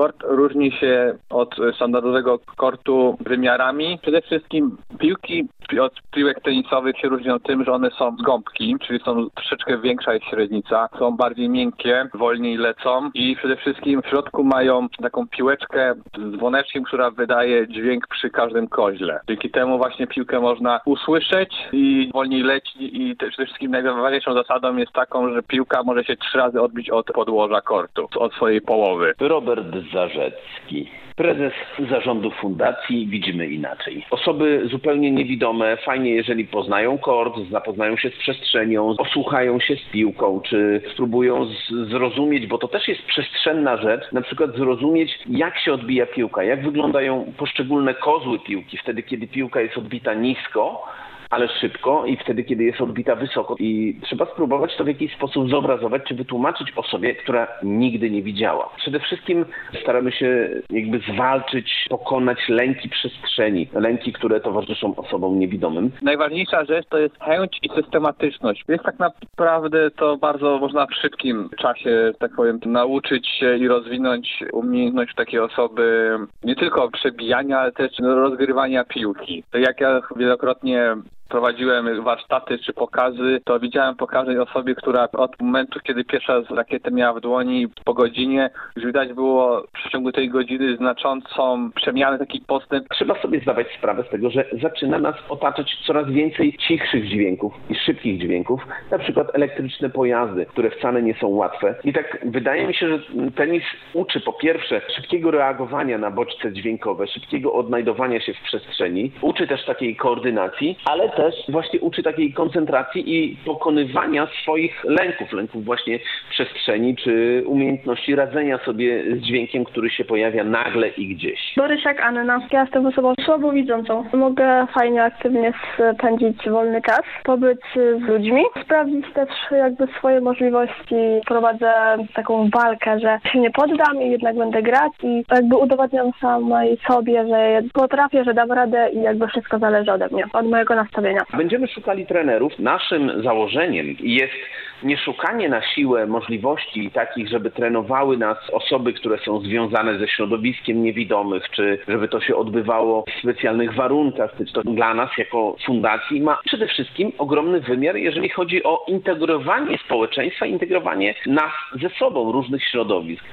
Kort różni się od standardowego kortu wymiarami. Przede wszystkim piłki od piłek tenisowych się różnią tym, że one są z gąbki, czyli są troszeczkę większa jest średnica, są bardziej miękkie, wolniej lecą i przede wszystkim w środku mają taką piłeczkę z dzwoneczkiem, która wydaje dźwięk przy każdym koźle. Dzięki temu właśnie piłkę można usłyszeć i wolniej leci i przede wszystkim najważniejszą zasadą jest taką, że piłka może się 3 razy odbić od podłoża kortu, od swojej połowy. Robert Zarzecki, prezes zarządu fundacji Widzimy Inaczej. Osoby zupełnie niewidome, fajnie jeżeli poznają kort, zapoznają się z przestrzenią, osłuchają się z piłką, czy spróbują zrozumieć, bo to też jest przestrzenna rzecz, na przykład zrozumieć, jak się odbija piłka, jak wyglądają poszczególne kozły piłki, wtedy kiedy piłka jest odbita nisko, ale szybko i wtedy, kiedy jest odbita wysoko. I trzeba spróbować to w jakiś sposób zobrazować, czy wytłumaczyć osobie, która nigdy nie widziała. Przede wszystkim staramy się jakby zwalczyć, pokonać lęki przestrzeni, lęki, które towarzyszą osobom niewidomym. Najważniejsza rzecz to jest chęć i systematyczność. Więc tak naprawdę to bardzo można w szybkim czasie, tak powiem, nauczyć się i rozwinąć umiejętność takiej osoby nie tylko przebijania, ale też rozgrywania piłki. To jak ja wielokrotnie prowadziłem warsztaty czy pokazy, to widziałem po każdej osobie, która od momentu, kiedy pierwsza rakietę miała w dłoni po godzinie, już widać było w przeciągu tej godziny znaczącą przemianę, taki postęp. Trzeba sobie zdawać sprawę z tego, że zaczyna nas otaczać coraz więcej cichszych dźwięków i szybkich dźwięków, na przykład elektryczne pojazdy, które wcale nie są łatwe. I tak wydaje mi się, że tenis uczy po pierwsze szybkiego reagowania na bodźce dźwiękowe, szybkiego odnajdowania się w przestrzeni, uczy też takiej koordynacji, ale też właśnie uczy takiej koncentracji i pokonywania swoich lęków właśnie przestrzeni, czy umiejętności radzenia sobie z dźwiękiem, który się pojawia nagle i gdzieś. Borysiak Anna. Ja jestem osobą słabowidzącą. Mogę fajnie, aktywnie spędzić wolny czas, pobyć z ludźmi, sprawdzić też jakby swoje możliwości. Prowadzę taką walkę, że się nie poddam i jednak będę grać i jakby udowadniam samej sobie, że potrafię, że dam radę i jakby wszystko zależy ode mnie, od mojego nastawienia. Będziemy szukali trenerów. Naszym założeniem jest nie szukanie na siłę możliwości takich, żeby trenowały nas osoby, które są związane ze środowiskiem niewidomych, czy żeby to się odbywało w specjalnych warunkach. To dla nas jako fundacji ma przede wszystkim ogromny wymiar, jeżeli chodzi o integrowanie społeczeństwa, integrowanie nas ze sobą, różnych środowisk.